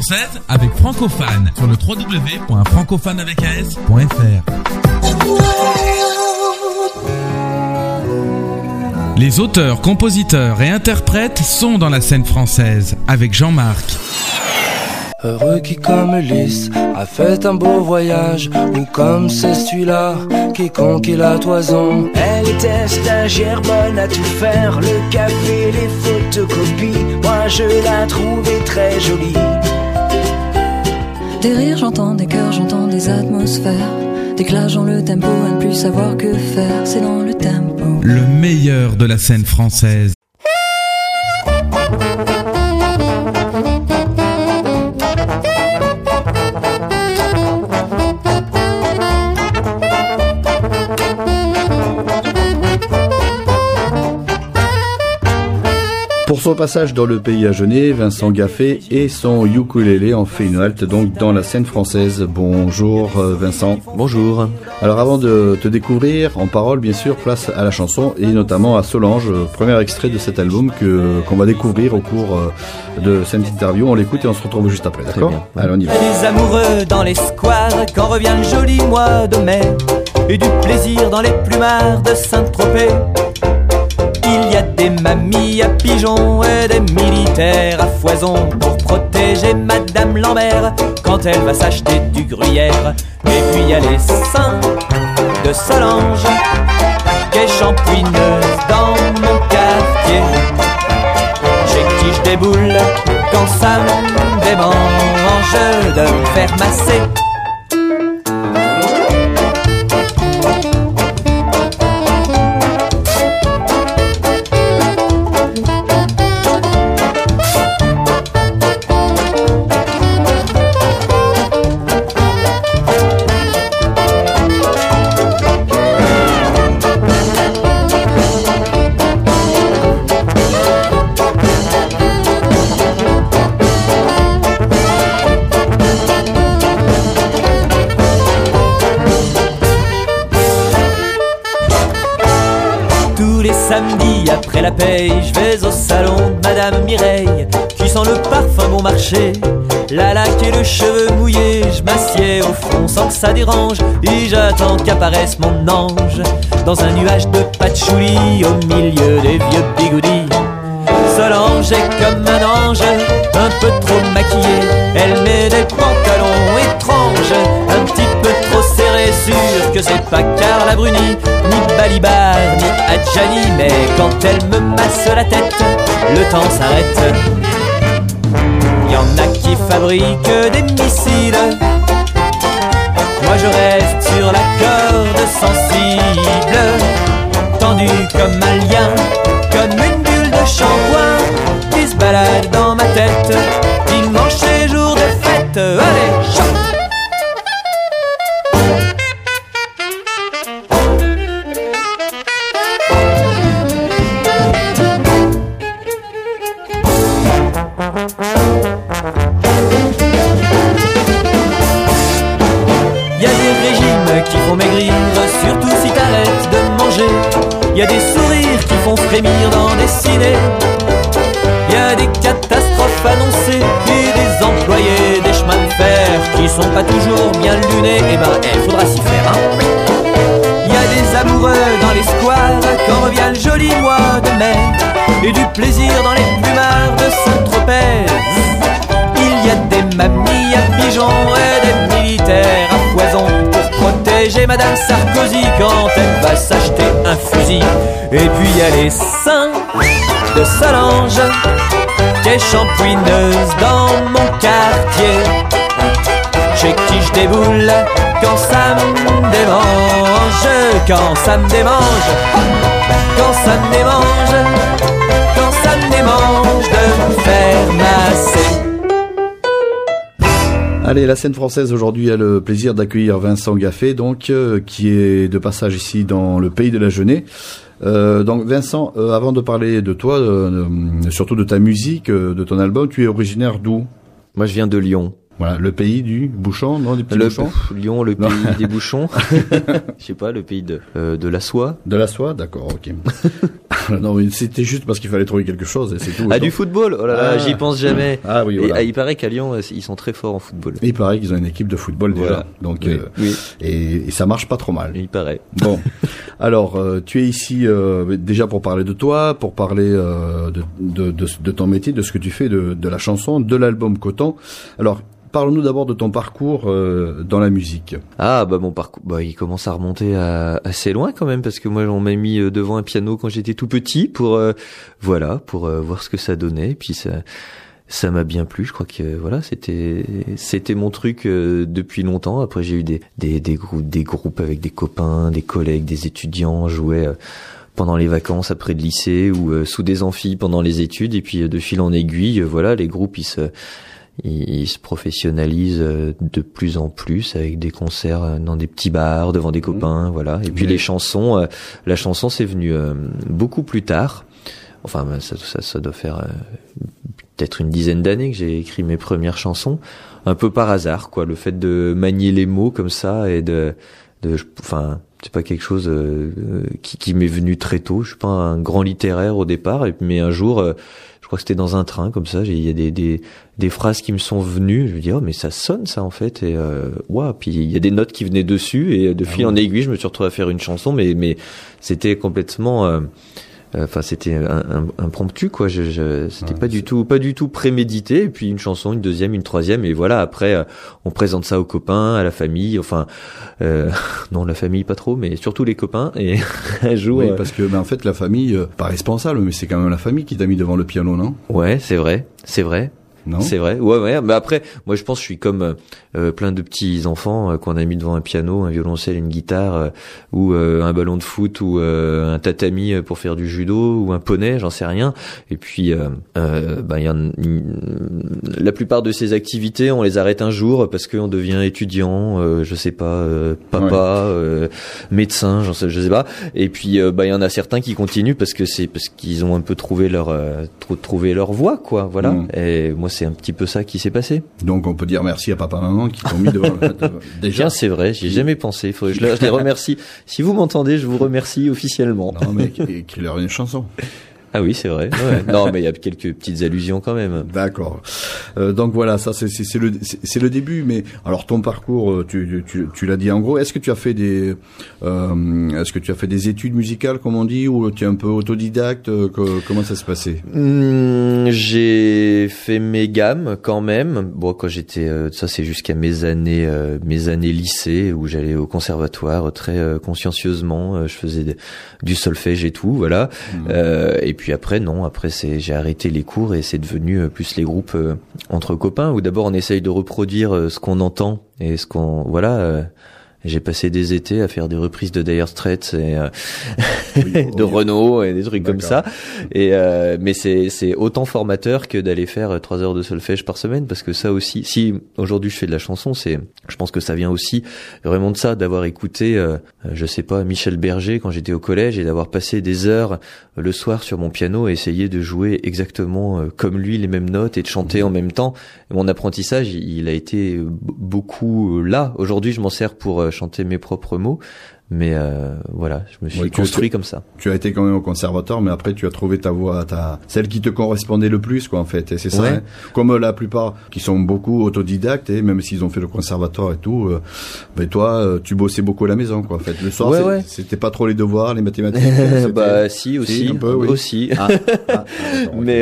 française avec Francophane sur le www.francophaneavecas.fr. Les auteurs, compositeurs et interprètes sont dans la scène française avec Jean-Marc. Heureux qui comme Ulysse a fait un beau voyage, ou comme c'est celui-là qui conquit la toison. Elle était stagiaire bonne à tout faire, le café, les photocopies, moi je la trouvais très jolie. Des rires j'entends, des cœurs j'entends, des atmosphères, déclenchant le tempo à ne plus savoir que faire, c'est dans le tempo. Le meilleur de la scène française. Pour son passage dans le pays agenais, Vincent Gaffé et son ukulélé ont fait une halte donc dans la scène française. Bonjour Vincent. Bonjour. Alors avant de te découvrir en parole, bien sûr, place à la chanson et notamment à Solange, premier extrait de cet album qu'on va découvrir au cours de cette interview. On l'écoute et on se retrouve juste après, d'accord ? Allez, on y va. Des amoureux dans les squares quand revient le joli mois de mai, et du plaisir dans les plumards de Saint-Tropez. Il y a des mamies à pigeons et des militaires à foison pour protéger Madame Lambert quand elle va s'acheter du gruyère. Et puis il y a les seins de Solange qui est champouineuse dans mon quartier, chez qui je déboule quand ça me démange de me faire masser. Samedi après la paye, je vais au salon de Madame Mireille, qui sent le parfum bon marché, la laque et le cheveu mouillé. Je m'assieds au fond sans que ça dérange, et j'attends qu'apparaisse mon ange, dans un nuage de patchouli, au milieu des vieux bigoudis. Solange est comme un ange, un peu trop maquillée, elle met des pantalons étranges, un petit peu trop serrés, sûr que c'est pas Carla Bruni, ni Balibar, ni Adjani, mais quand elle me masse la tête, le temps s'arrête. Y'en a qui fabriquent des missiles, moi je reste sur la corde sensible, tendue comme un lien, comme une bulle de shampoing qui se balade dans ma tête, dimanche et jour de fête, allez, chante. Qui font maigrir, surtout si t'arrêtes de manger. Y a des sourires qui font frémir dans des ciné. Y a des catastrophes annoncées et des employés des chemins de fer qui sont pas toujours bien lunés. Eh ben, faudra s'y faire, hein. Y a des amoureux dans les squares quand revient le joli mois de mai, et du plaisir dans les plumards de Saint-Tropez. Il y a des mamies à pigeons et des militaires à foison pour protéger Madame Sarkozy quand elle va s'acheter un fusil. Et puis il y a les seins de Solange qui est champouineuse dans mon quartier, chez qui je déboule quand ça me démange, quand ça me démange, quand ça me démange, quand ça me démange de me faire masser. Allez, la scène française aujourd'hui a le plaisir d'accueillir Vincent Gaffé, donc qui est de passage ici dans le pays de la Genée. Donc Vincent, avant de parler de toi, surtout de ta musique, de ton album, tu es originaire d'où ? Moi, je viens de Lyon. Voilà, le pays du bouchon, non, du petit bouchon. Lyon, le pays des bouchons. Je sais pas, le pays de la soie. De la soie, d'accord, ok. Non, mais c'était juste parce qu'il fallait trouver quelque chose et c'est tout. Du football. Oh là là, j'y pense jamais. Ah oui, voilà. Et il paraît qu'à Lyon, ils sont très forts en football. Il paraît qu'ils ont une équipe de football déjà. Voilà. Donc, oui. Et ça marche pas trop mal. Il paraît. Bon. Alors, tu es ici déjà pour parler de toi, pour parler de ton métier, de ce que tu fais, de la chanson, de l'album Coton. Alors, parle-nous d'abord de ton parcours dans la musique. Mon parcours, il commence à remonter assez loin quand même, parce que moi on m'a mis devant un piano quand j'étais tout petit pour voir ce que ça donnait. Et puis ça m'a bien plu. Je crois que c'était mon truc depuis longtemps. Après j'ai eu des groupes avec des copains, des collègues, des étudiants. Je jouais pendant les vacances après le lycée ou sous des amphis pendant les études. Et puis de fil en aiguille, les groupes ils se professionnalisent de plus en plus avec des concerts dans des petits bars devant des copains, voilà. Et puis les chansons, la chanson c'est venu beaucoup plus tard. Enfin, ça doit faire peut-être une dizaine d'années que j'ai écrit mes premières chansons, un peu par hasard, quoi. Le fait de manier les mots comme ça et c'est pas quelque chose qui m'est venu très tôt. Je suis pas un grand littéraire au départ, mais un jour, je crois que c'était dans un train comme ça, il y a des phrases qui me sont venues. Je me dis mais ça sonne ça en fait, et puis il y a des notes qui venaient dessus, et de fil en aiguille, je me suis retrouvé à faire une chanson, mais c'était complètement c'était un impromptu, quoi. C'était pas du tout prémédité. Et puis une chanson, une deuxième, une troisième, et voilà. Après, on présente ça aux copains, à la famille. Enfin, non, la famille pas trop, mais surtout les copains. Et un jour, oui, parce que en fait, la famille, pas responsable, mais c'est quand même la famille qui t'a mis devant le piano, non? Ouais, c'est vrai. Non, c'est vrai. Ouais. Mais après, moi, je pense que je suis comme plein de petits enfants qu'on a mis devant un piano, un violoncelle, une guitare, ou un ballon de foot, ou un tatami pour faire du judo, ou un poney, j'en sais rien. Et puis, la plupart de ces activités, on les arrête un jour parce qu'on devient étudiant, je sais pas, papa, médecin, je sais pas. Et puis, il y en a certains qui continuent parce qu'ils ont un peu trouvé leur voie, quoi. Voilà. Et moi, c'est un petit peu ça qui s'est passé. Donc on peut dire merci à papa, maman qui t'ont mis devant déjà. Tiens, c'est vrai, j'y ai jamais pensé. Je les remercie. Si vous m'entendez, je vous remercie officiellement. Non, mais écris-leur une chanson. Ah oui, c'est vrai. Ouais. Non, mais il y a quelques petites allusions quand même. D'accord. Donc voilà, ça c'est le début. Mais alors ton parcours, tu l'as dit en gros. Est-ce que tu as fait des études musicales, comme on dit, ou tu es un peu autodidacte? Comment ça s'est passé? J'ai fait mes gammes quand même. Bon, quand j'étais, ça c'est jusqu'à mes années lycée, où j'allais au conservatoire très consciencieusement. Je faisais du solfège et tout, voilà. Et puis après j'ai arrêté les cours, et c'est devenu plus les groupes entre copains, où d'abord on essaye de reproduire ce qu'on entend et ce qu'on j'ai passé des étés à faire des reprises de Dire Straits et de Renaud et des trucs comme ça. Et mais c'est autant formateur que d'aller faire 3 heures de solfège par semaine, parce que ça aussi, si aujourd'hui je fais de la chanson, je pense que ça vient aussi vraiment de ça, d'avoir écouté je sais pas, Michel Berger quand j'étais au collège, et d'avoir passé des heures le soir sur mon piano et essayer de jouer exactement comme lui les mêmes notes et de chanter en même temps. Mon apprentissage, il a été beaucoup là. Aujourd'hui, je m'en sers pour chanter mes propres mots, mais voilà, je me suis construit comme ça. Tu as été quand même au conservatoire, mais après tu as trouvé ta voix, celle qui te correspondait le plus, quoi, en fait. Et c'est ça, hein. Comme la plupart qui sont beaucoup autodidactes, et même s'ils ont fait le conservatoire et tout, toi, tu bossais beaucoup à la maison, quoi, en fait. Le soir, c'était pas trop les devoirs, les mathématiques. Si, aussi, un peu, oui. Aussi. Mais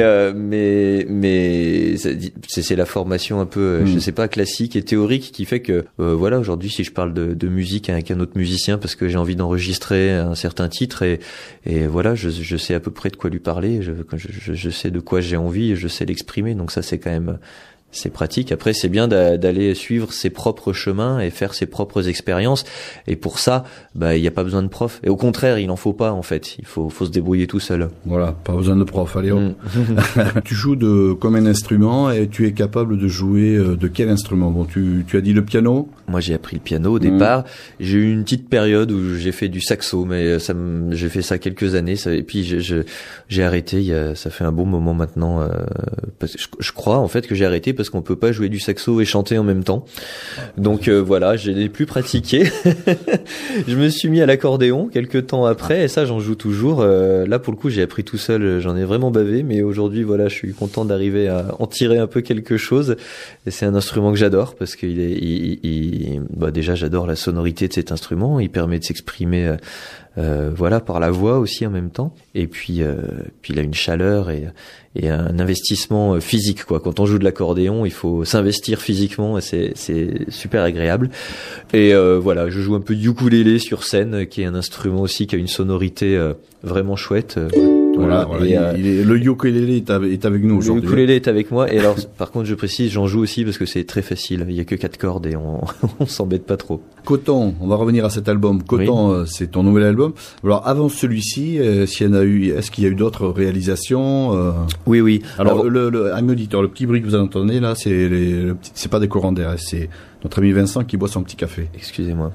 c'est la formation un peu, je sais pas, classique et théorique qui fait que, voilà, aujourd'hui, si je parle de musique avec un autre musicien, parce que j'ai envie d'enregistrer un certain titre, et voilà, je sais à peu près de quoi lui parler, je sais de quoi j'ai envie, et je sais l'exprimer, donc ça c'est quand même, c'est pratique. Après, c'est bien d'aller suivre ses propres chemins et faire ses propres expériences, et pour ça, il n'y a pas besoin de prof, et au contraire, il n'en faut pas, en fait, il faut se débrouiller tout seul. Voilà, pas besoin de prof, allez hop. Tu joues comme un instrument, et tu es capable de jouer de quel instrument? Bon, tu as dit le piano. Moi, j'ai appris le piano au départ. J'ai eu une petite période où j'ai fait du saxo, mais j'ai fait ça quelques années, et puis j'ai arrêté. Ça fait un bon moment maintenant. Parce que je crois en fait que j'ai arrêté parce parce qu'on peut pas jouer du saxo et chanter en même temps. Donc voilà, je n'ai plus pratiqué. Je me suis mis à l'accordéon quelques temps après, et ça j'en joue toujours. Là pour le coup, j'ai appris tout seul, j'en ai vraiment bavé, mais aujourd'hui voilà, je suis content d'arriver à en tirer un peu quelque chose. Et c'est un instrument que j'adore parce qu'il est, déjà j'adore la sonorité de cet instrument. Il permet de s'exprimer. Voilà, par la voix aussi en même temps, et puis il a une chaleur et un investissement physique, quoi. Quand on joue de l'accordéon, il faut s'investir physiquement, et c'est super agréable. Et voilà, je joue un peu de ukulélé sur scène, qui est un instrument aussi qui a une sonorité vraiment chouette. Voilà. Le ukulélé est avec nous aujourd'hui. Le ukulélé est avec moi, et alors par contre je précise, j'en joue aussi parce que c'est très facile, il y a que 4 cordes et on s'embête pas trop. Coton, on va revenir à cet album. Coton, oui. C'est ton nouvel album. Alors avant celui-ci, est-ce qu'il y a eu d'autres réalisations Oui. Alors ami auditeur, le petit bruit que vous entendez là, c'est pas des courants d'air, c'est notre ami Vincent qui boit son petit café. Excusez-moi.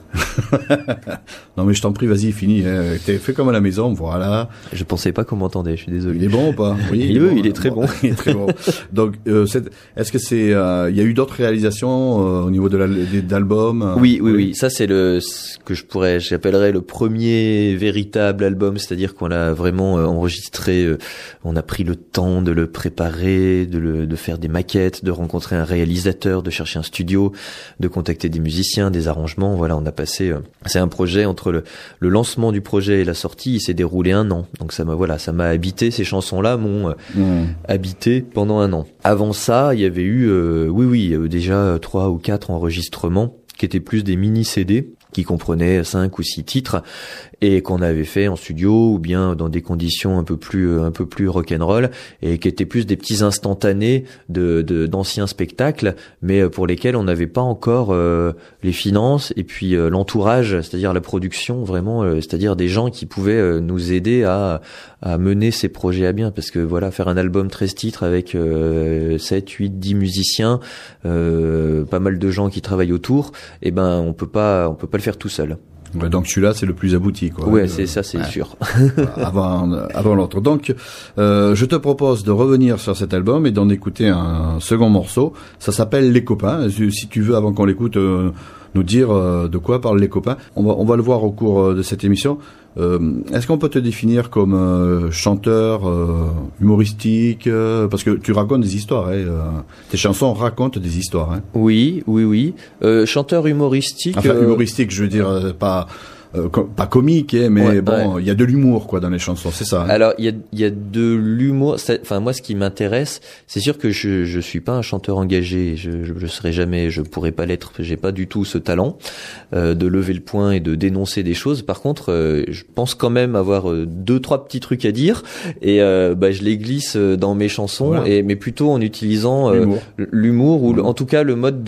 Non mais je t'en prie, vas-y, fini. T'es fait comme à la maison, voilà. Je pensais pas qu'on m'entendait, je suis désolé. Il est bon ou pas? Oui, il est très bon. Il est très bon. Donc, est-ce que il y a eu d'autres réalisations au niveau d'albums? Oui. Ça c'est ce que j'appellerais le premier véritable album, c'est-à-dire qu'on l'a vraiment enregistré. On a pris le temps de le préparer, de faire des maquettes, de rencontrer un réalisateur, de chercher un studio, de contacter des musiciens, des arrangements. Voilà, on a passé. C'est un projet entre le lancement du projet et la sortie, il s'est déroulé 1 an. Donc ça m'a habité. Ces chansons-là m'ont habité pendant 1 an. Avant ça, il y avait eu, déjà 3 ou 4 enregistrements qui étaient plus des mini CD qui comprenaient 5 ou 6 titres et qu'on avait fait en studio ou bien dans des conditions un peu plus rock'n'roll, et qui étaient plus des petits instantanés d'anciens spectacles, mais pour lesquels on n'avait pas encore les finances et puis l'entourage, c'est-à-dire la production vraiment, c'est-à-dire des gens qui pouvaient nous aider à mener ces projets à bien, parce que voilà, faire un album 13 titres avec 7, 8, 10 musiciens, pas mal de gens qui travaillent autour, et ben on peut pas le faire tout seul. Ouais, donc celui-là c'est le plus abouti, quoi. Ouais, c'est sûr. avant l'autre. Donc je te propose de revenir sur cet album et d'en écouter un second morceau. Ça s'appelle Les Copains. Si tu veux, avant qu'on l'écoute, nous dire de quoi parlent Les Copains. On va le voir au cours de cette émission. Est-ce qu'on peut te définir comme chanteur humoristique, parce que tu racontes des histoires, tes chansons racontent des histoires. Oui. Chanteur humoristique. Enfin, humoristique, je veux dire, pas comique, mais il y a de l'humour, quoi, dans les chansons, c'est ça. Alors il y a de l'humour. Enfin, moi, ce qui m'intéresse, c'est sûr que je suis pas un chanteur engagé. Je serai jamais, je pourrais pas l'être. J'ai pas du tout ce talent de lever le poing et de dénoncer des choses. Par contre, je pense quand même avoir 2-3 petits trucs à dire, et je les glisse dans mes chansons, voilà. Mais plutôt en utilisant l'humour ou en tout cas le mode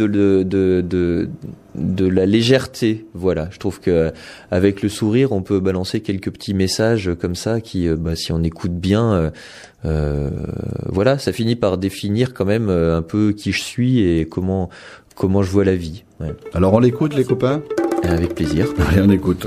de la légèreté. Voilà, je trouve que avec le sourire, on peut balancer quelques petits messages comme ça qui, si on écoute bien, voilà, ça finit par définir quand même un peu qui je suis et comment je vois la vie. Ouais. Alors on l'écoute, Les Copains ? Avec plaisir. Allez, on écoute.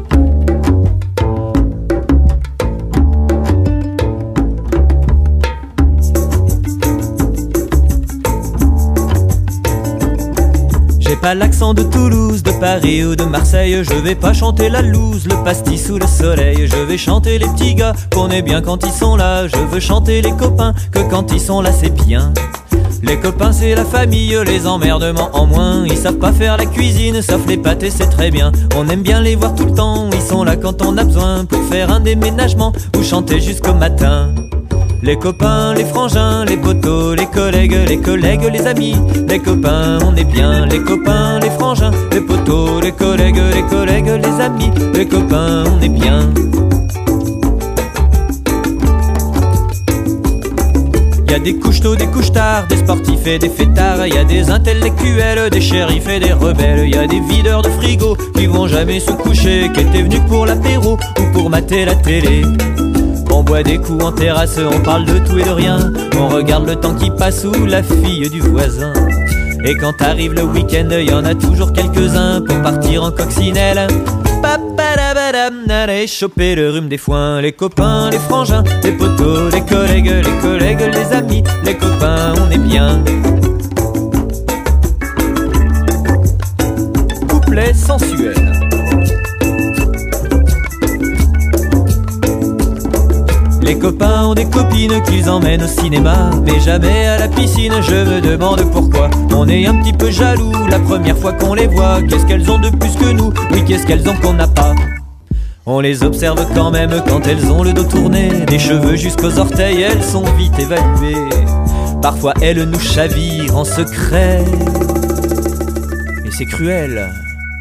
J'ai pas l'accent de Toulouse, de Paris ou de Marseille. Je vais pas chanter la loose, le pastis sous le soleil. Je vais chanter les petits gars qu'on est bien quand ils sont là. Je veux chanter les copains que quand ils sont là c'est bien. Les copains c'est la famille, les emmerdements en moins. Ils savent pas faire la cuisine, sauf les pâtes et c'est très bien. On aime bien les voir tout le temps, ils sont là quand on a besoin. Pour faire un déménagement ou chanter jusqu'au matin. Les copains, les frangins, les potos, les collègues, les amis. Les copains, on est bien. Les copains, les frangins, les potos, les collègues, les amis. Les copains, on est bien. Y a des couches-tôt, des couches-tard, des sportifs et des fêtards. Y a des intellectuels, des shérifs et des rebelles. Y a des videurs de frigo qui vont jamais se coucher, qui étaient venus pour l'apéro ou pour mater la télé. On boit des coups en terrasse, on parle de tout et de rien. On regarde le temps qui passe ou la fille du voisin. Et quand arrive le week-end, y en a toujours quelques-uns pour partir en coccinelle. Allez choper le rhume des foins. Les copains, les frangins, les potos, les collègues, les amis. Les copains, on est bien. ont des copines qu'ils emmènent au cinéma, mais jamais à la piscine. Je me demande pourquoi. On est un petit peu jaloux la première fois qu'on les voit. Qu'est-ce qu'elles ont de plus que nous? Oui, qu'est-ce qu'elles ont qu'on n'a pas? On les observe quand même quand elles ont le dos tourné, des cheveux jusqu'aux orteils, elles sont vite évaluées. Parfois elles nous chavirent en secret, et c'est cruel.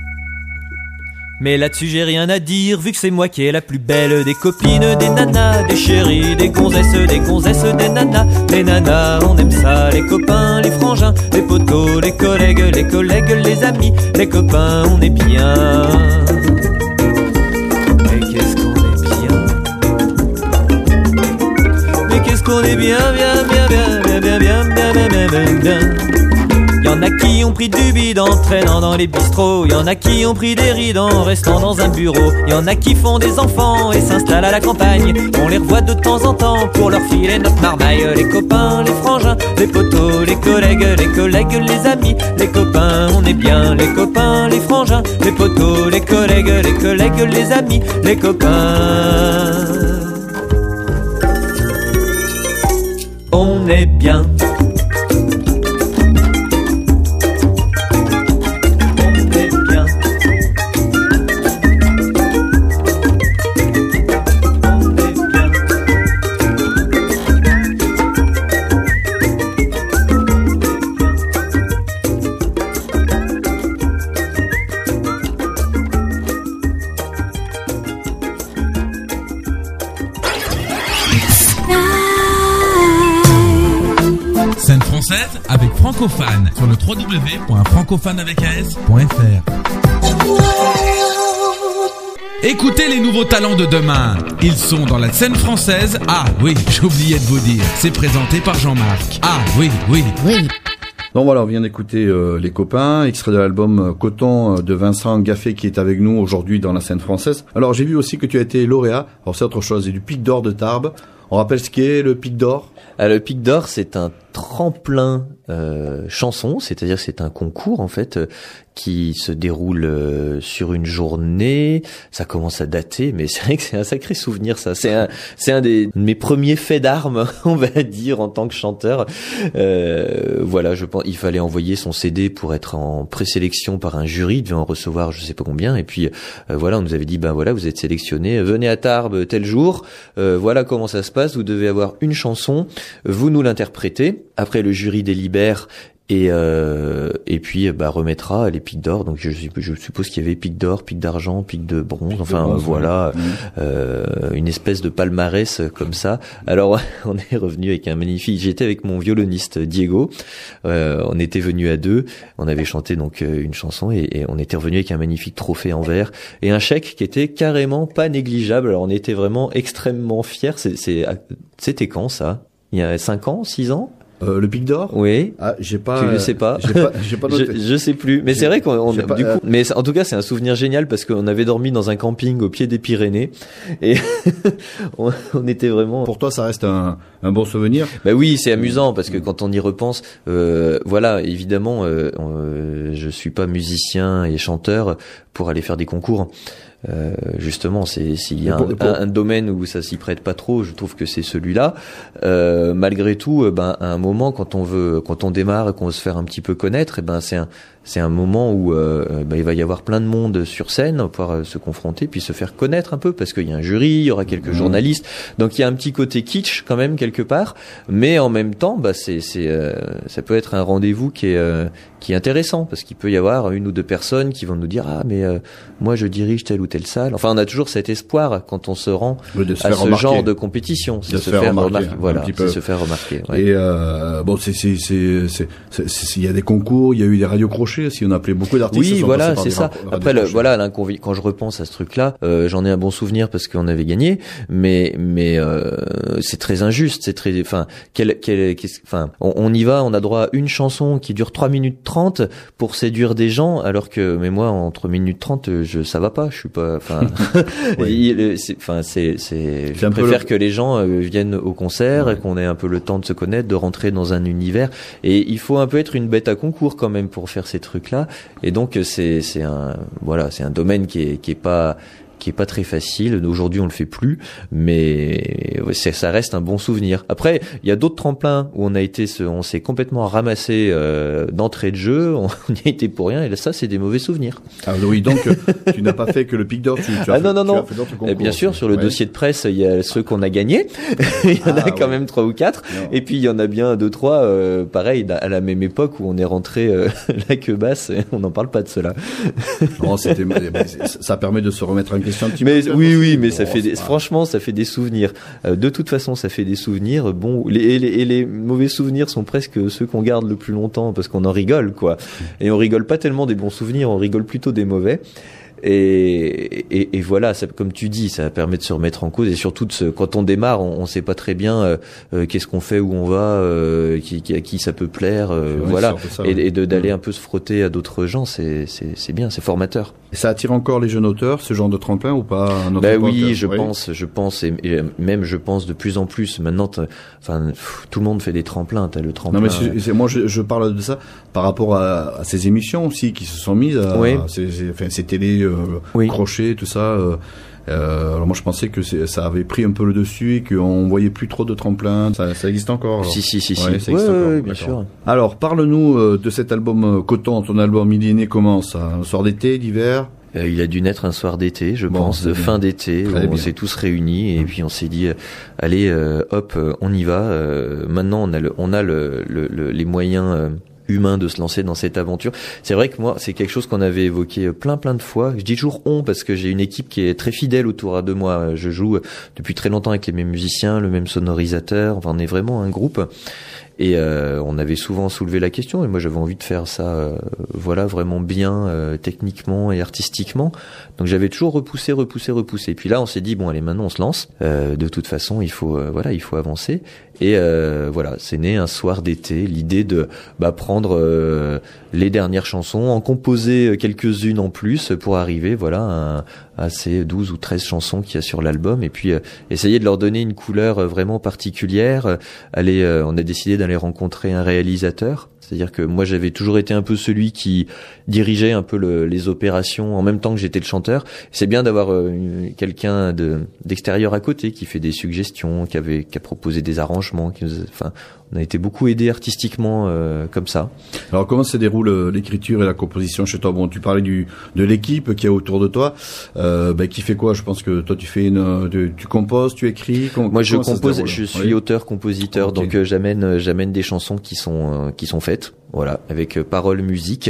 Mais là-dessus j'ai rien à dire, vu que c'est moi qui est la plus belle des copines, des nanas, des chéris, des gonzesses, des nanas. Les nanas, on aime ça, les copains, les frangins, les potos, les collègues, les amis. Les copains, on est bien. Mais qu'est-ce qu'on est bien. Mais qu'est-ce qu'on est bien, bien, bien, bien, bien, bien, bien, bien, bien, bien, bien. Y'en a qui ont pris du bide en traînant dans les bistrots. Y'en a qui ont pris des rides en restant dans un bureau. Y'en a qui font des enfants et s'installent à la campagne. On les revoit de temps en temps pour leur filer notre marmaille. Les copains, les frangins, les potos, les collègues, les amis. Les copains, on est bien. Les copains, les frangins, les potos, les collègues, les amis. Les copains, on est bien. Scène française avec Francophane sur le www.francophane.fr. Écoutez les nouveaux talents de demain. Ils sont dans la scène française. Ah oui, j'oubliais de vous dire. C'est présenté par Jean-Marc. Ah oui. Donc voilà, on vient d'écouter Les Copains, extrait de l'album Coton de Vincent Gaffé qui est avec nous aujourd'hui dans la scène française. Alors j'ai vu aussi que tu as été lauréat, alors c'est autre chose, c'est du Pic d'Or de Tarbes. On rappelle ce qu'est le Pic d'Or? Le Pic d'Or, c'est un tremplin chanson, c'est-à-dire que c'est un concours en fait qui se déroule sur une journée. Ça commence à dater, mais c'est vrai que c'est un sacré souvenir ça. C'est un de mes premiers faits d'armes, on va dire, en tant que chanteur. Voilà, je pense, il fallait envoyer son CD pour être en présélection par un jury, il devait en recevoir je sais pas combien, et puis voilà, on nous avait dit ben voilà, vous êtes sélectionné, venez à Tarbes tel jour, voilà comment ça se passe, vous devez avoir une chanson, vous nous l'interprétez, après le jury délibère et puis remettra les pics d'or. Donc je suppose qu'il y avait pic d'or, pic d'argent, pic de bronze, enfin voilà, une espèce de palmarès comme ça. Alors on est revenu avec un magnifique, j'étais avec mon violoniste Diego, on était venu à deux, on avait chanté donc une chanson et on était revenu avec un magnifique trophée en verre et un chèque qui était carrément pas négligeable. Alors on était vraiment extrêmement fiers. C'était quand ça? Il y a 5 ans, 6 ans? Le Pic d'Or? Oui. Ah, j'ai pas. Tu le sais pas. J'ai pas noté. Je sais plus. Mais c'est vrai qu'on du coup. Mais en tout cas, c'est un souvenir génial parce qu'on avait dormi dans un camping au pied des Pyrénées et on était vraiment. Pour toi, ça reste un bon souvenir? Bah oui, c'est amusant parce que quand on y repense, voilà, évidemment, je suis pas musicien et chanteur pour aller faire des concours. Justement, s'il y a un domaine où ça s'y prête pas trop, je trouve que c'est celui-là. Malgré tout, à un moment, quand on démarre et qu'on veut se faire un petit peu connaître, c'est un moment où il va y avoir plein de monde sur scène, on va pouvoir se confronter puis se faire connaître un peu parce qu'il y a un jury, il y aura quelques journalistes. Donc il y a un petit côté kitsch quand même quelque part, mais en même temps, ça peut être un rendez-vous qui est intéressant parce qu'il peut y avoir une ou deux personnes qui vont nous dire moi je dirige telle ou telle salle. Enfin, on a toujours cet espoir quand on se rend à ce genre de compétition, c'est se faire remarquer. Voilà, c'est se faire remarquer. Ouais. Et il y a des concours, il y a eu des radios crochets. Si on appelait beaucoup d'artistes. Oui, voilà, c'est ça. Après, quand je repense à ce truc-là, j'en ai un bon souvenir parce qu'on avait gagné, mais c'est très injuste, c'est très, on y va, on a droit à une chanson qui dure 3 minutes 30 pour séduire des gens, alors que, mais moi, en 3 minutes 30, ça va pas, je suis pas, je préfère que les gens viennent au concert et qu'on ait un peu le temps de se connaître, de rentrer dans un univers, et il faut un peu être une bête à concours quand même pour faire ces trucs-là, et donc c'est un domaine qui est est pas très facile. Aujourd'hui, on le fait plus, mais ça reste un bon souvenir. Après, il y a d'autres tremplins où on s'est complètement ramassé d'entrée de jeu, on y a été pour rien, et là, ça, c'est des mauvais souvenirs. Ah oui, donc tu n'as pas fait que le Pic d'Or, tu as fait d'autres concours. Bien sûr, sur le dossier de presse, il y a ceux qu'on a gagnés. Il y en a quand même 3 ou 4. Non. Et puis il y en a bien 2, 3, pareil, à la même époque où on est rentré la queue basse. On n'en parle pas de cela. Non, ça permet de se remettre en question un petit peu. Oui, mais ça fait franchement, ça fait des souvenirs. De toute façon, ça fait des souvenirs. Bon, les mauvais souvenirs sont presque ceux qu'on garde le plus longtemps parce qu'on en rigole, quoi. Et on rigole pas tellement des bons souvenirs, on rigole plutôt des mauvais. Et voilà, ça, comme tu dis, ça permet de se remettre en cause et surtout quand on démarre, on sait pas très bien qu'est-ce qu'on fait, où on va, à qui ça peut plaire, voilà, ça, et d'aller un peu se frotter à d'autres gens, c'est bien, c'est formateur. Et ça attire encore les jeunes auteurs, ce genre de tremplin ou pas? Oui, je pense, et même je pense de plus en plus. Maintenant, tout le monde fait des tremplins. T'as le tremplin. Non, mais moi, je parle de ça par rapport à ces émissions aussi qui se sont mises, ces télés. Crochet, tout ça. Alors moi je pensais que ça avait pris un peu le dessus et qu'on voyait plus trop de tremplins. Ça existe encore? Alors. Si. Ça existe encore, bien sûr. Alors parle-nous de cet album Coton. Ton album il est né comment ça? Un soir d'été, d'hiver? Il a dû naître un soir d'été, je pense, de fin d'été, où on s'est tous réunis et puis on s'est dit, allez, hop, on y va. Maintenant on a les moyens humain de se lancer dans cette aventure. C'est vrai que moi, c'est quelque chose qu'on avait évoqué plein de fois. Je dis toujours on parce que j'ai une équipe qui est très fidèle autour de moi. Je joue depuis très longtemps avec les mêmes musiciens, le même sonorisateur. Enfin, on est vraiment un groupe. Et on avait souvent soulevé la question et moi j'avais envie de faire ça vraiment bien techniquement et artistiquement. Donc j'avais toujours repoussé. Et puis là on s'est dit bon allez maintenant on se lance. De toute façon il faut avancer. Et c'est né un soir d'été l'idée de prendre les dernières chansons, en composer quelques-unes en plus pour arriver à ces 12 ou 13 chansons qu'il y a sur l'album et puis essayer de leur donner une couleur vraiment particulière. On a décidé d'aller rencontrer un réalisateur. C'est-à-dire que moi j'avais toujours été un peu celui qui dirigeait un peu les opérations en même temps que j'étais le chanteur. C'est bien d'avoir quelqu'un d'extérieur à côté qui fait des suggestions, qui a proposé des arrangements, on a été beaucoup aidé artistiquement comme ça. Alors comment se déroule l'écriture et la composition chez toi? Bon, tu parlais de l'équipe qui est autour de toi, qui fait quoi? Je pense que toi tu fais tu composes, tu écris. Moi je compose, je suis auteur-compositeur, donc j'amène des chansons qui sont faites. Voilà, avec paroles, musique,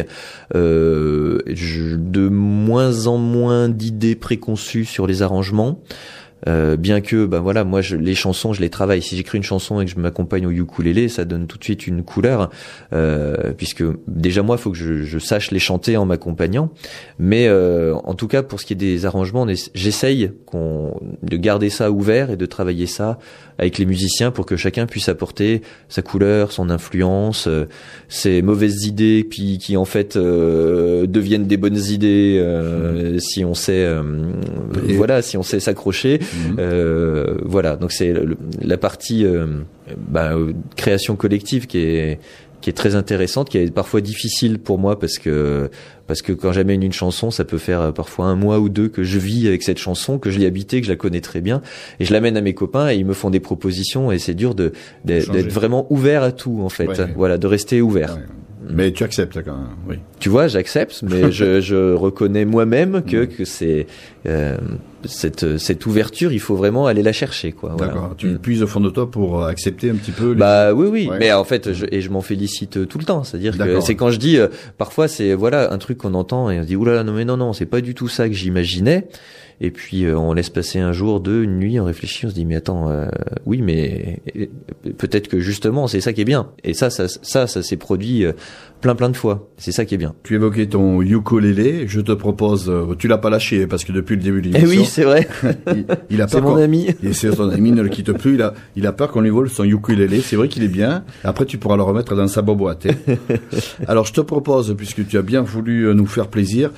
de moins en moins d'idées préconçues sur les arrangements. Bien que moi les chansons je les travaille. Si j'écris une chanson et que je m'accompagne au ukulélé, ça donne tout de suite une couleur, puisque déjà moi il faut que je sache les chanter en m'accompagnant. Mais en tout cas pour ce qui est des arrangements, j'essaye de garder ça ouvert et de travailler ça avec les musiciens pour que chacun puisse apporter sa couleur, son influence, ses mauvaises idées qui en fait deviennent des bonnes idées si on sait si on sait s'accrocher. Donc c'est la partie création collective qui est très intéressante, qui est parfois difficile pour moi parce que quand j'amène une chanson, ça peut faire parfois 1 mois ou 2 que je vis avec cette chanson, que je l'ai habitée, que je la connais très bien, et je l'amène à mes copains et ils me font des propositions et c'est dur d'être vraiment ouvert à tout en fait. De rester ouvert. Ouais. Mais tu acceptes quand même, oui. Tu vois, j'accepte, mais je reconnais moi-même que c'est cette ouverture, il faut vraiment aller la chercher, quoi. D'accord. Voilà. Tu puises au fond de toi pour accepter un petit peu. Oui. Ouais. Mais en fait, je m'en félicite tout le temps. C'est-à-dire que c'est quand je dis, parfois c'est un truc qu'on entend et on se dit oulala non, c'est pas du tout ça que j'imaginais. Et puis on laisse passer un jour, 2, une nuit, on réfléchit, on se dit mais attends, oui, mais peut-être que justement c'est ça qui est bien. Et ça s'est produit plein de fois. C'est ça qui est bien. Tu évoquais ton ukulélé, je te propose, tu l'as pas lâché parce que depuis le début de l'émission. Oui, c'est vrai. il a peur. C'est mon ami. C'est son ami, ne le quitte plus. Il a peur qu'on lui vole son ukulélé. C'est vrai qu'il est bien. Après, tu pourras le remettre dans sa boîte. Alors, je te propose, puisque tu as bien voulu nous faire plaisir,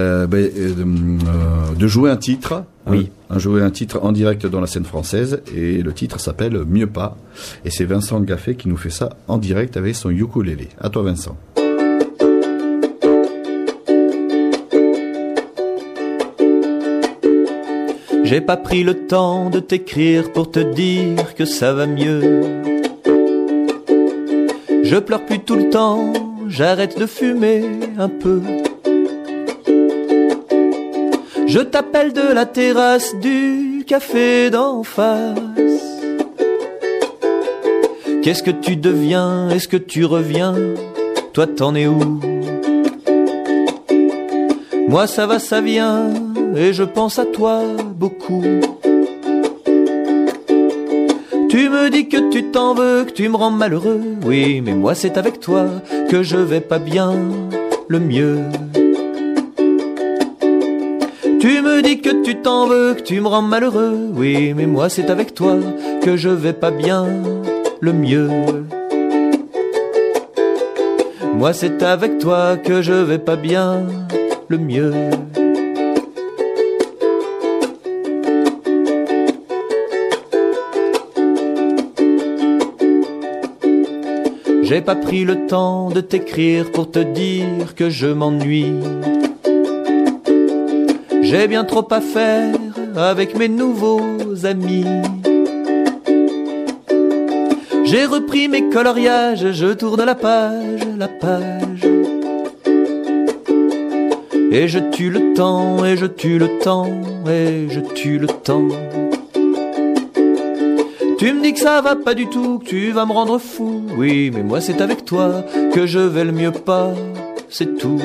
de jouer un titre. Oui. Jouer un titre en direct dans la scène française et le titre s'appelle Mieux pas et c'est Vincent Gaffet qui nous fait ça en direct avec son ukulélé. À toi Vincent. J'ai pas pris le temps de t'écrire pour te dire que ça va mieux. Je pleure plus tout le temps, j'arrête de fumer un peu. Je t'appelle de la terrasse du café d'en face. Qu'est-ce que tu deviens? Est-ce que tu reviens? Toi t'en es où? Moi ça va, ça vient, et je pense à toi beaucoup. Tu me dis que tu t'en veux, que tu me rends malheureux. Oui, mais moi c'est avec toi que je vais pas bien, le mieux. Tu me dis que tu t'en veux, que tu me rends malheureux. Oui, mais moi c'est avec toi que je vais pas bien, le mieux. Moi c'est avec toi que je vais pas bien, le mieux. J'ai pas pris le temps de t'écrire pour te dire que je m'ennuie. J'ai bien trop à faire avec mes nouveaux amis. J'ai repris mes coloriages, je tourne la page, la page. Et je tue le temps, et je tue le temps, et je tue le temps. Tu me dis que ça va pas du tout, que tu vas me rendre fou. Oui, mais moi c'est avec toi que je vais le mieux pas, c'est tout.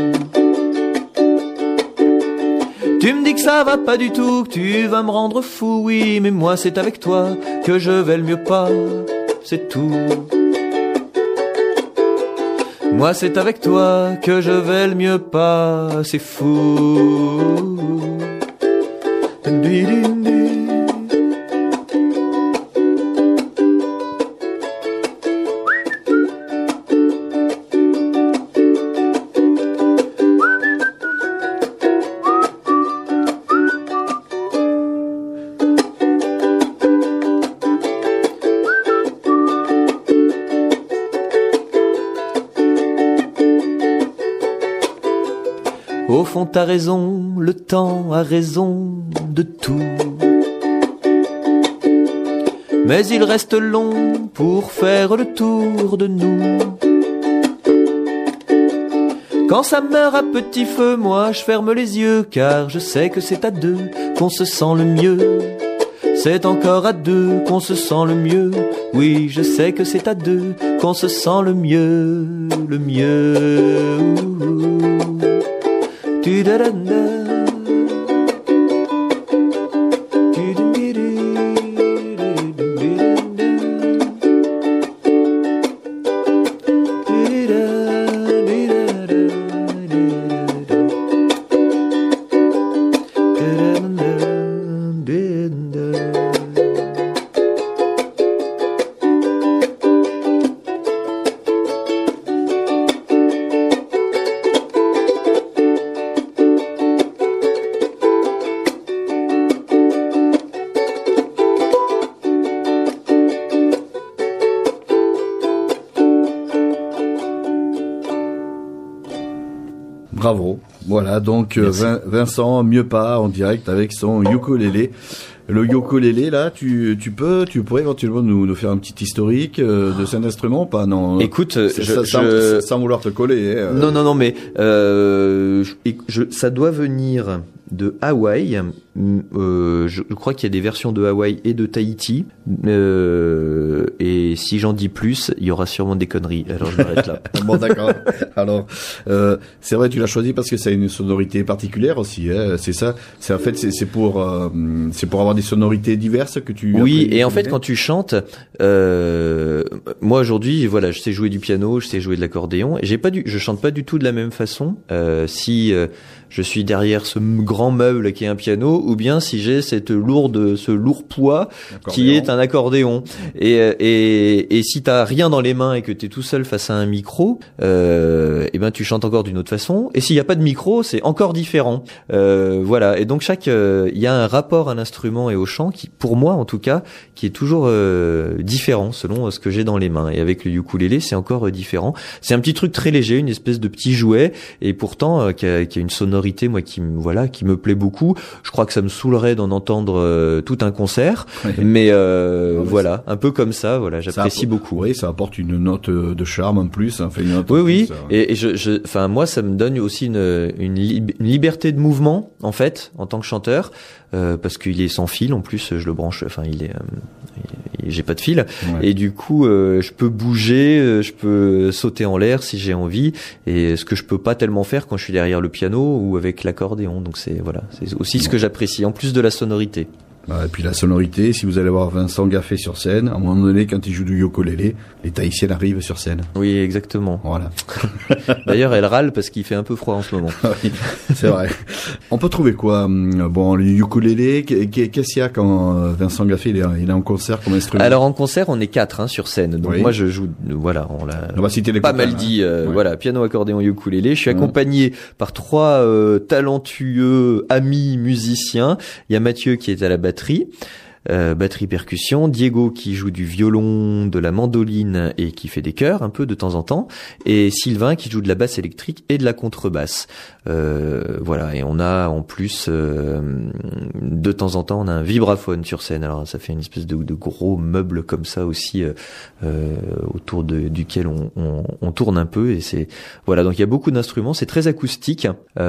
Tu me dis que ça va pas du tout, que tu vas me rendre fou. Oui, mais moi c'est avec toi que je vais le mieux pas, c'est tout. Moi c'est avec toi que je vais le mieux pas, c'est fou. Au fond t'as raison, le temps a raison de tout. Mais il reste long pour faire le tour de nous. Quand ça meurt à petit feu, moi je ferme les yeux, car je sais que c'est à deux qu'on se sent le mieux. C'est encore à deux qu'on se sent le mieux. Oui, je sais que c'est à deux qu'on se sent le mieux, le mieux. Bravo. Voilà, donc Vincent Mieux Pas en direct avec son ukulélé. Le ukulélé, là, tu pourrais éventuellement nous faire un petit historique de cet instrument, pas non? Écoute, sans vouloir te coller. Non, mais ça doit venir de Hawaï. Je crois qu'il y a des versions de Hawaï et de Tahiti. Et si j'en dis plus, il y aura sûrement des conneries. Alors je m'arrête là. Bon, d'accord. Alors, c'est vrai, tu l'as choisi parce que ça a une sonorité particulière aussi. Hein, c'est ça. C'est en fait, c'est pour avoir des sonorités diverses que tu. Oui, et en fait, quand tu chantes, moi aujourd'hui, voilà, je sais jouer du piano, je sais jouer de l'accordéon. Et je chante pas du tout de la même façon. Si je suis derrière ce grand meuble qui est un piano, ou bien si j'ai ce lourd poids qui est un accordéon. Et si t'as rien dans les mains et que t'es tout seul face à un micro, et ben tu chantes encore d'une autre façon. Et s'il y a pas de micro, c'est encore différent. Voilà. Et donc il y a un rapport à l'instrument et au chant qui, pour moi en tout cas, qui est toujours différent selon ce que j'ai dans les mains. mains. Et avec le ukulélé, c'est encore différent. C'est un petit truc très léger, une espèce de petit jouet, et pourtant qui a une sonorité, moi, qui me plaît beaucoup. Je crois que ça me saoulerait d'en entendre tout un concert, mais voilà, un peu comme ça. Voilà, j'apprécie beaucoup. Oui, ça apporte une note de charme en plus. Hein, une note oui. Plus, Et enfin, moi, ça me donne aussi une liberté de mouvement, en fait, en tant que chanteur, parce qu'il est sans fil. En plus, je le branche. Enfin, j'ai pas de fil, et du coup, je peux bouger, je peux sauter en l'air si j'ai envie, et ce que je peux pas tellement faire quand je suis derrière le piano ou avec l'accordéon. Donc c'est aussi ce que j'apprécie, en plus de la sonorité. Et puis la sonorité, si vous allez voir Vincent Gaffet sur scène, à un moment donné, quand il joue du ukulélé, les Tahitiennes arrivent sur scène. Oui, exactement. Voilà. D'ailleurs, elle râle parce qu'il fait un peu froid en ce moment. Oui, c'est vrai. On peut trouver quoi? Bon, le ukulélé, qu'est-ce qu'il y a quand Vincent Gaffet il est en concert comme instrument? Alors en concert, on est 4 sur scène. Donc moi, je joue. Voilà, on va citer les pas mal dit. Voilà, piano, accordéon, ukulélé. Je suis accompagné par 3 talentueux amis musiciens. Il y a Mathieu qui est à la batterie percussion, Diego qui joue du violon, de la mandoline et qui fait des chœurs un peu de temps en temps, et Sylvain qui joue de la basse électrique et de la contrebasse. Voilà, et on a en plus de temps en temps on a un vibraphone sur scène. Alors ça fait une espèce de gros meuble comme ça aussi autour duquel on tourne un peu, et c'est voilà, donc il y a beaucoup d'instruments, c'est très acoustique,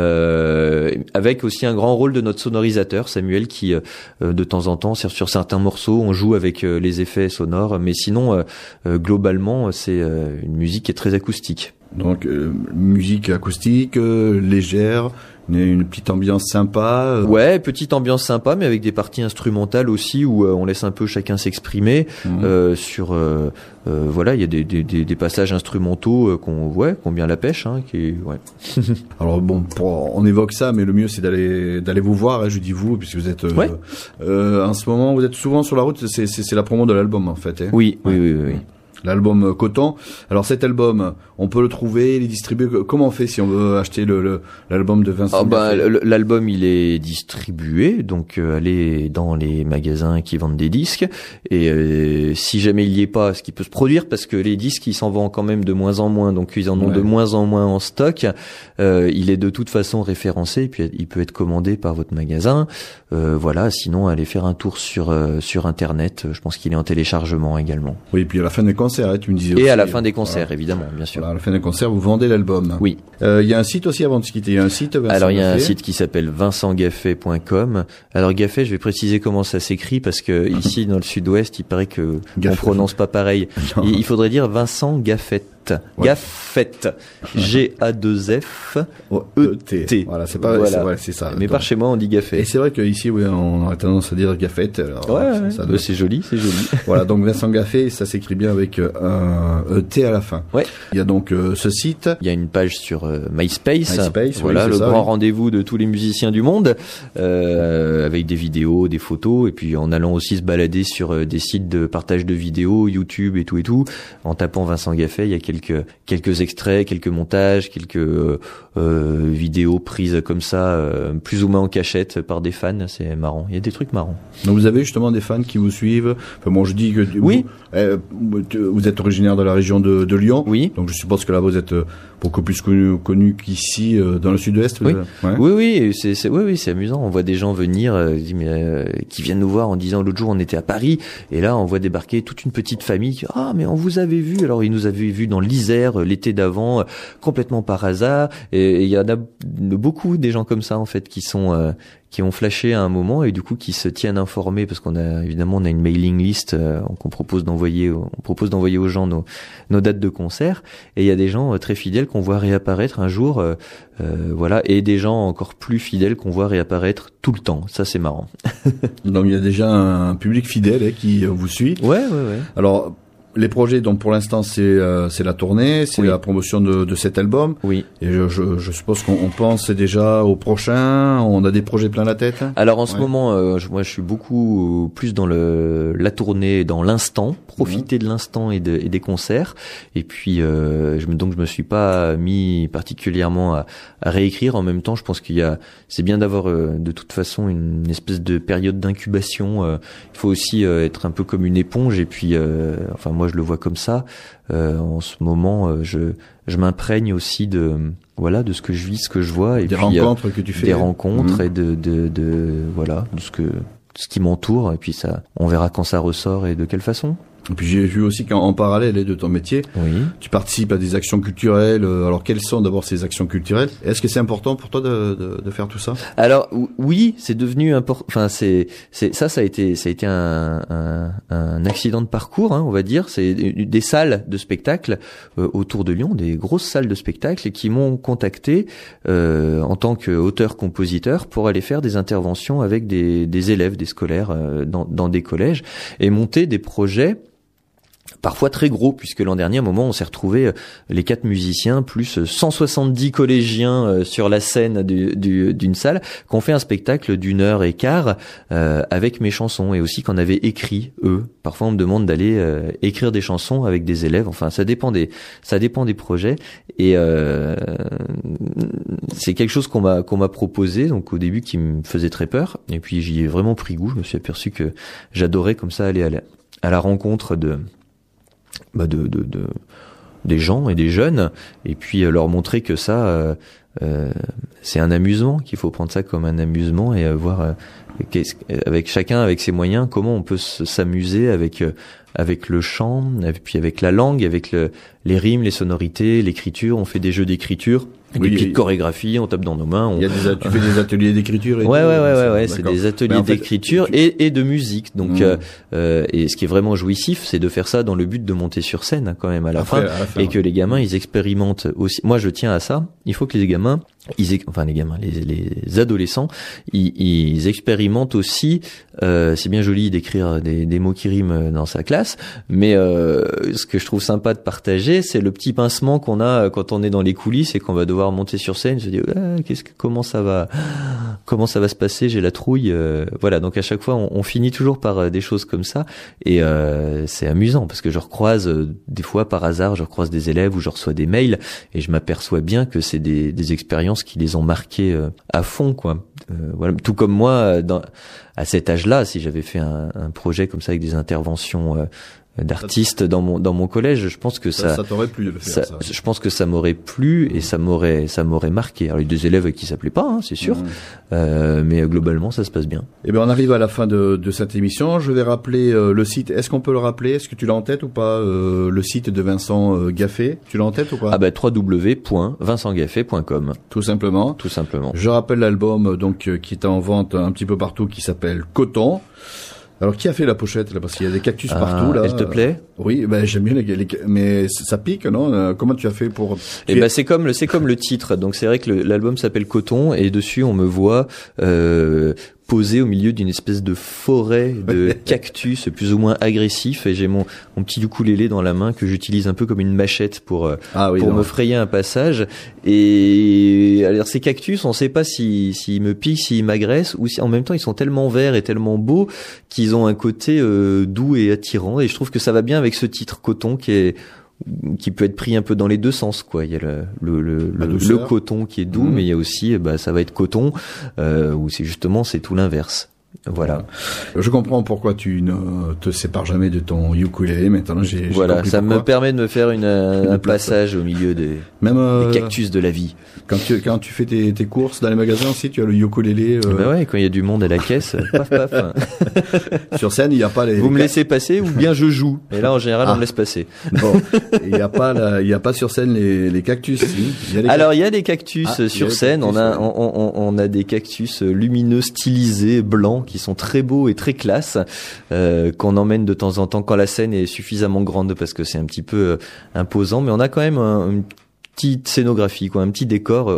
avec aussi un grand rôle de notre sonorisateur Samuel qui de temps en temps sur certains morceaux on joue avec les effets sonores, mais sinon globalement c'est une musique qui est très acoustique. Donc musique acoustique, légère, une petite ambiance sympa. Ouais, petite ambiance sympa, mais avec des parties instrumentales aussi où on laisse un peu chacun s'exprimer sur. Voilà, il y a des passages instrumentaux qu'on bien la pêche, hein, Alors bon, on évoque ça, mais le mieux c'est d'aller vous voir. Hein, je dis vous, puisque vous êtes en ce moment, vous êtes souvent sur la route. C'est la promo de l'album en fait. Hein. Oui. L'album Coton. Alors cet album, on peut le trouver, il est distribué. Comment on fait si on veut acheter l'album de Vincent Gaffet? L'album il est distribué, donc allez dans les magasins qui vendent des disques, et si jamais il y est pas, ce qui peut se produire parce que les disques ils s'en vendent quand même de moins en moins, donc ils en ont de moins en moins en stock. Il est de toute façon référencé, et puis il peut être commandé par votre magasin. Voilà, sinon allez faire un tour sur internet. Je pense qu'il est en téléchargement également. Oui, et puis à la fin des concerts, tu me disais et aussi, à la fin des concerts, évidemment, bien sûr. Voilà, à la fin des concerts, vous vendez l'album. Oui. Il y a un site aussi avant de se quitter. Il y a un site. Alors il y a un site qui s'appelle vincentgaffet.com. Alors Gaffet, je vais préciser comment ça s'écrit parce que ici dans le Sud-Ouest, il paraît que on prononce pas pareil. Il faudrait dire Vincent Gaffet. Gaffet. G-A-2-F E-T. Voilà, c'est pas, voilà. C'est ça. Mais par chez moi, on dit Gaffet. Et c'est vrai qu'ici, on a tendance à dire Gaffet. C'est joli, c'est joli. Voilà, donc Vincent Gaffet, ça s'écrit bien avec un E-T à la fin. Ouais. Il y a donc ce site. Il y a une page sur MySpace. Voilà, le grand rendez-vous de tous les musiciens du monde, avec des vidéos, des photos, et puis en allant aussi se balader sur des sites de partage de vidéos, YouTube et tout. En tapant Vincent Gaffet, il y a quelques extraits, quelques montages, quelques vidéos prises comme ça, plus ou moins en cachette par des fans. C'est marrant. Il y a des trucs marrants. Donc vous avez justement des fans qui vous suivent. Enfin bon, je dis que oui. Vous êtes originaire de la région de Lyon. Oui. Donc je suppose que là vous êtes beaucoup plus connu qu'ici dans le Sud-Ouest. Oui. Oui, c'est amusant. On voit des gens venir qui viennent nous voir en disant l'autre jour on était à Paris et là on voit débarquer toute une petite famille qui mais on vous avait vu. Alors ils nous avaient vu dans l'Isère l'été d'avant complètement par hasard, et il y en a beaucoup des gens comme ça en fait qui ont flashé à un moment et du coup qui se tiennent informés parce qu'on a une mailing list qu'on propose d'envoyer aux gens nos dates de concert, et il y a des gens très fidèles qu'on voit réapparaître un jour voilà, et des gens encore plus fidèles qu'on voit réapparaître tout le temps. Ça c'est marrant. Donc il y a déjà un public fidèle qui vous suit. Ouais. Alors les projets, donc pour l'instant, c'est la tournée, c'est la promotion de cet album. Oui. Et je suppose qu'on pense déjà au prochain. On a des projets plein la tête. Alors en ce moment, moi, je suis beaucoup plus dans la tournée, dans l'instant, profiter de l'instant et des concerts. Et puis, je me suis pas mis particulièrement à réécrire. En même temps, je pense c'est bien d'avoir de toute façon une espèce de période d'incubation. Il faut aussi être un peu comme une éponge. Et puis, moi, moi je le vois comme ça. En ce moment, je m'imprègne aussi de ce que je vis, ce que je vois, et des puis rencontres que tu fais, des rencontres et de ce qui m'entoure, et puis ça, on verra quand ça ressort et de quelle façon. Et puis j'ai vu aussi qu'en parallèle de ton métier, tu participes à des actions culturelles. Alors quelles sont d'abord ces actions culturelles? Est-ce que c'est important pour toi de faire tout ça? Alors oui, c'est devenu important. Enfin ça a été un accident de parcours, on va dire. C'est des salles de spectacle autour de Lyon, des grosses salles de spectacle qui m'ont contacté en tant qu'auteur-compositeur pour aller faire des interventions avec des élèves, des scolaires dans des collèges et monter des projets parfois très gros, puisque l'an dernier, à un moment, on s'est retrouvés les 4 musiciens plus 170 collégiens sur la scène d'une salle, qu'on fait un spectacle d'1h15 avec mes chansons, et aussi qu'on avait écrit eux. Parfois, on me demande d'aller écrire des chansons avec des élèves. Enfin, ça dépend des projets, et c'est quelque chose qu'on m'a proposé, donc au début qui me faisait très peur, et puis j'y ai vraiment pris goût. Je me suis aperçu que j'adorais comme ça aller à la rencontre des gens et des jeunes, et puis leur montrer que ça c'est un amusement, qu'il faut prendre ça comme un amusement, et voir avec chacun avec ses moyens comment on peut s'amuser avec le chant, et puis avec la langue, avec les rimes, les sonorités, l'écriture. On fait des jeux d'écriture, des petites chorégraphies, on tape dans nos mains. Tu fais des ateliers d'écriture et ouais, c'est des ateliers d'écriture et de musique. Donc et ce qui est vraiment jouissif, c'est de faire ça dans le but de monter sur scène quand même à la fin, et que les gamins ils expérimentent aussi. Moi je tiens à ça. Il faut que les gamins les adolescents, ils expérimentent aussi. C'est bien joli d'écrire des mots qui riment dans sa classe, mais ce que je trouve sympa de partager, c'est le petit pincement qu'on a quand on est dans les coulisses et qu'on va devoir monter sur scène. Je dis comment ça va se passer, j'ai la trouille. Voilà, donc à chaque fois on finit toujours par des choses comme ça, et c'est amusant parce que je recroise des fois par hasard, je recroise des élèves ou je reçois des mails, et je m'aperçois bien que c'est des expériences qui les ont marqués à fond, quoi. Voilà, tout comme moi à cet âge-là, si j'avais fait un projet comme ça avec des interventions d'artistes dans mon collège, je pense que ça t'aurait plu de le faire, ça. Je pense que ça m'aurait plu, et ça m'aurait marqué. Alors il y a des élèves qui s'appelaient pas, c'est sûr, mais globalement ça se passe bien. Eh bien on arrive à la fin de cette émission. Je vais rappeler le site. Est-ce qu'on peut le rappeler? Est-ce que tu l'as en tête ou pas, le site de Vincent Gaffé? Tu l'as en tête ou pas? www.vincentgaffé.com. Tout simplement. Je rappelle l'album qui est en vente un petit peu partout, qui s'appelle Coton. Alors, qui a fait la pochette là? Parce qu'il y a des cactus partout là. Elle te plaît? Oui, j'aime bien mais ça pique, non? Comment tu as fait pour? C'est comme le titre. Donc c'est vrai que l'album s'appelle Coton, et dessus on me voit posé au milieu d'une espèce de forêt de cactus plus ou moins agressifs, et j'ai mon petit ukulélé dans la main que j'utilise un peu comme une machette pour me frayer un passage. Et alors ces cactus, on sait pas s'ils me piquent, s'ils m'agressent, ou si en même temps ils sont tellement verts et tellement beaux qu'ils ont un côté doux et attirant, et je trouve que ça va bien avec ce titre Coton qui peut être pris un peu dans les deux sens, quoi. Il y a le coton qui est doux, mais il y a aussi ça va être coton où c'est tout l'inverse. Voilà. Je comprends pourquoi tu ne te sépares jamais de ton ukulélé. Maintenant, j'ai compris ça pourquoi. me permet de me faire un passage au milieu des cactus de la vie. Quand tu fais tes courses dans les magasins aussi, tu as le ukulélé. Quand il y a du monde à la caisse, paf. Sur scène, il n'y a pas les. Vous me laissez passer ou bien je joue. Et là, en général, on me laisse passer. Bon, il n'y a pas sur scène les cactus. Si. Il y a des cactus sur scène. On a des cactus lumineux, stylisés, blancs, qui sont très beaux et très classe, qu'on emmène de temps en temps quand la scène est suffisamment grande, parce que c'est un petit peu imposant, mais on a quand même une petite scénographie, un petit décor,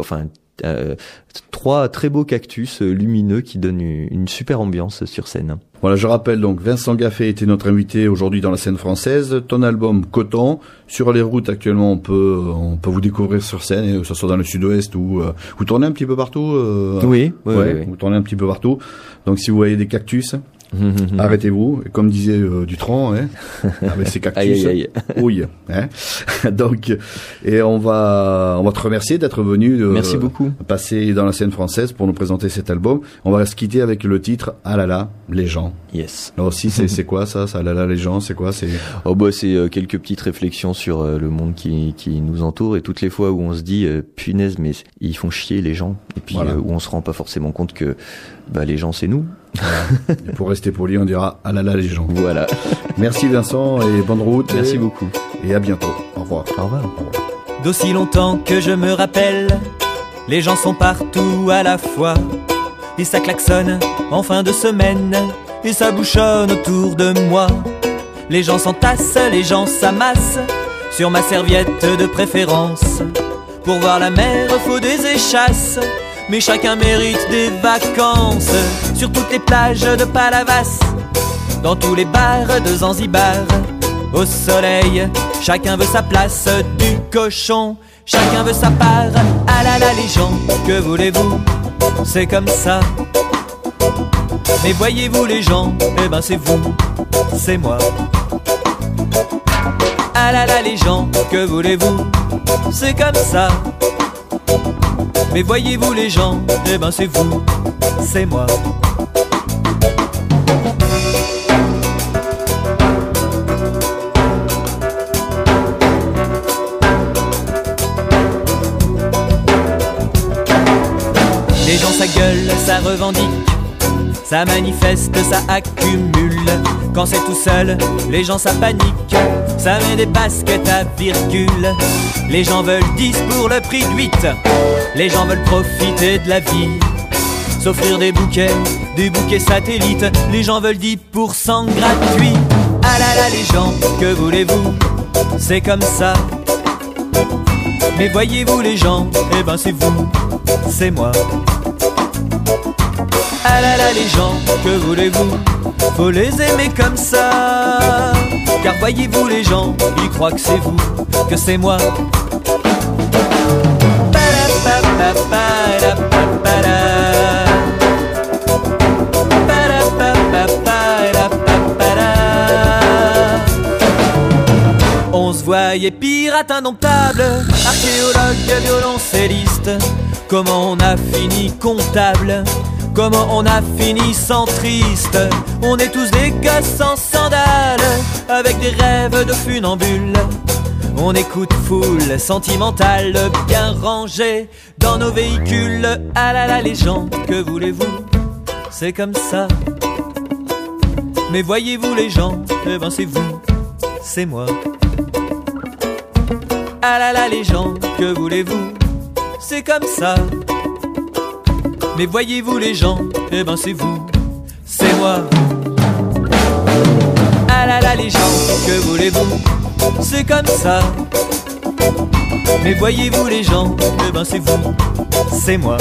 3 très beaux cactus lumineux qui donnent une super ambiance sur scène. Voilà, je rappelle donc, Vincent Gaffé était notre invité aujourd'hui dans la scène française. Ton album Coton, sur les routes actuellement, on peut vous découvrir sur scène, que ce soit dans le sud-ouest ou vous tournez un petit peu partout. Oui. Vous tournez un petit peu partout. Donc si vous voyez des cactus, Arrêtez-vous, comme disait Dutronc, hein, avec ses cactus. Aïe, aïe, aïe. Oui, hein. Donc, et on va te remercier d'être venu. Merci beaucoup. Passer dans la scène française pour nous présenter cet album. On va se quitter avec le titre Ah là là, les gens. Yes. Là aussi, c'est quoi ça, Ah là là, les gens, c'est quoi, c'est. Oh bah c'est quelques petites réflexions sur le monde qui nous entoure et toutes les fois où on se dit punaise mais ils font chier les gens et puis voilà. Où on se rend pas forcément compte que les gens c'est nous. Voilà. Et pour rester poli, on dira ah là là les gens. Voilà. Merci Vincent et bonne route. Merci beaucoup. Et à bientôt. Au revoir. Au revoir. D'aussi longtemps que je me rappelle, les gens sont partout à la fois. Et ça klaxonne en fin de semaine, et ça bouchonne autour de moi. Les gens s'entassent, les gens s'amassent sur ma serviette de préférence. Pour voir la mer, faut des échasses, mais chacun mérite des vacances. Sur toutes les plages de Palavas, dans tous les bars de Zanzibar, au soleil, chacun veut sa place du cochon, chacun veut sa part. Ah là là les gens, que voulez-vous, c'est comme ça. Mais voyez-vous les gens, eh ben c'est vous, c'est moi. Ah là là les gens, que voulez-vous, c'est comme ça. Mais voyez-vous les gens, eh ben c'est vous, c'est moi. Les gens ça gueule, ça revendique, ça manifeste, ça accumule. Quand c'est tout seul, les gens ça panique, ça met des baskets à virgule. Les gens veulent 10 pour le prix de 8, les gens veulent profiter de la vie, s'offrir des bouquets satellites. Les gens veulent 10% gratuit. Ah là là les gens, que voulez-vous, c'est comme ça. Mais voyez-vous les gens, eh ben c'est vous, c'est moi. Ah là là les gens, que voulez-vous, faut les aimer comme ça. Car voyez-vous les gens, ils croient que c'est vous, que c'est moi. On se voyait pirate indomptable, archéologue, violoncelliste. Comment on a fini comptable, comment on a fini centriste. On est tous des gosses en sandales, avec des rêves de funambules. On écoute foule sentimentale, bien rangée dans nos véhicules. Ah là là les gens, que voulez-vous, c'est comme ça. Mais voyez-vous les gens, eh ben c'est vous, c'est moi. Ah là là les gens, que voulez-vous, c'est comme ça. Mais voyez-vous les gens, eh ben c'est vous, c'est moi. Ah là là les gens, que voulez-vous, c'est comme ça. Mais voyez-vous les gens, eh ben c'est vous, c'est moi.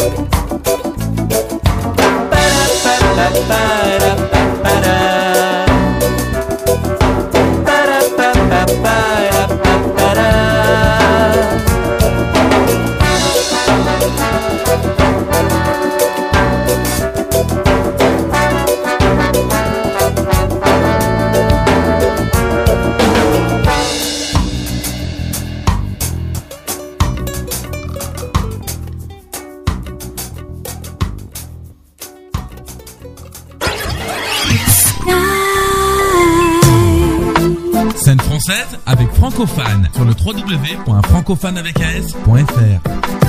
Scène française avec Francophane sur le www.francophaneavecas.fr.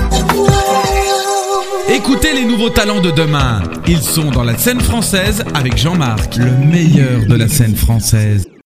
Écoutez les nouveaux talents de demain. Ils sont dans la scène française avec Jean-Marc, le meilleur de la scène française.